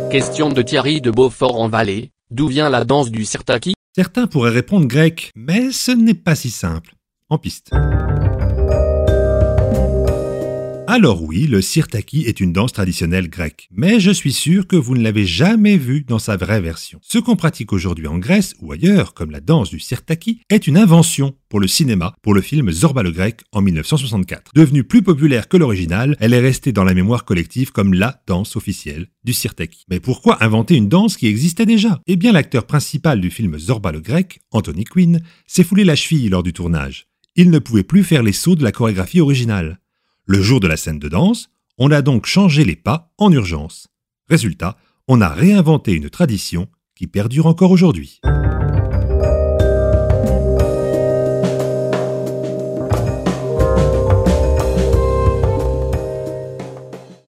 Question de Thierry de Beaufort-en-Vallée, d'où vient la danse du sirtaki? Certains pourraient répondre grec, mais ce n'est pas si simple. En piste. Alors oui, le sirtaki est une danse traditionnelle grecque, mais je suis sûr que vous ne l'avez jamais vue dans sa vraie version. Ce qu'on pratique aujourd'hui en Grèce ou ailleurs, comme la danse du sirtaki, est une invention pour le cinéma, pour le film Zorba le Grec en 1964. Devenue plus populaire que l'original, elle est restée dans la mémoire collective comme la danse officielle du sirtaki. Mais pourquoi inventer une danse qui existait déjà? Eh bien, l'acteur principal du film Zorba le Grec, Anthony Quinn, s'est foulé la cheville lors du tournage. Il ne pouvait plus faire les sauts de la chorégraphie originale. Le jour de la scène de danse, on a donc changé les pas en urgence. Résultat, on a réinventé une tradition qui perdure encore aujourd'hui.